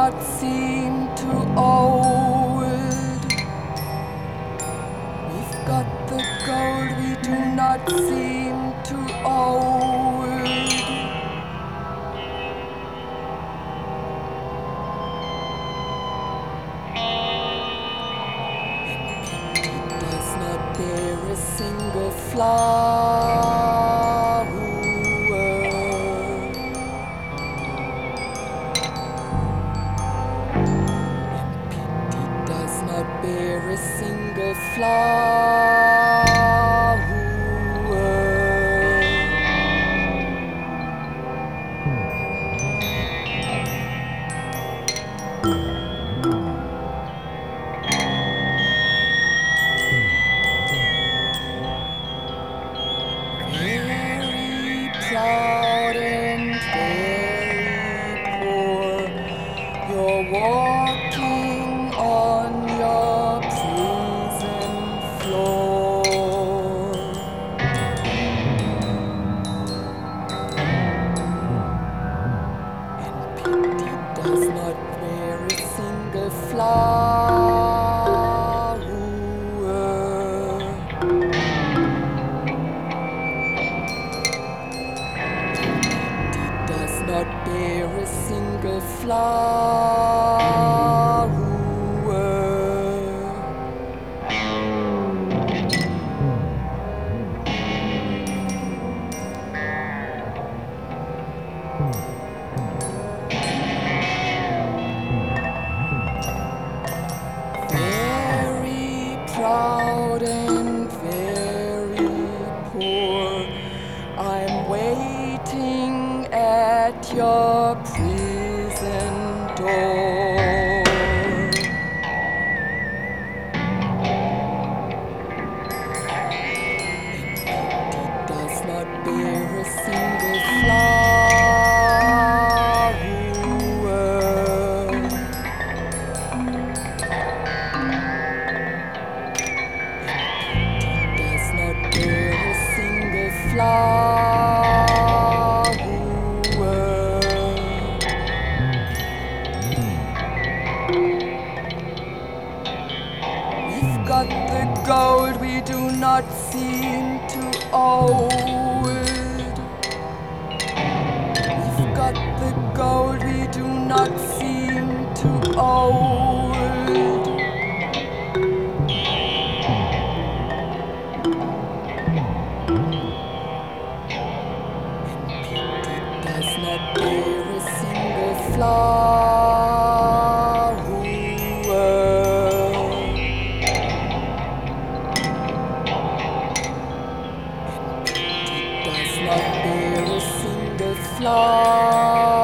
not seem too old. We've got the gold, we do not seem too old. It does not bear a single flower. Does not bear a single flower. Very proud and very poor, you're walking on your prison floor. And pity does not wear a single flower. Does not bear a single flower. Very proud and very poor, I'm waiting at your prison door. It does not bear a single flower. It does not bear a single flower. We've got the gold, we do not seem too old. We've got the gold, we do not seem too old. Does not bear a single flower. It does not bear a single flower.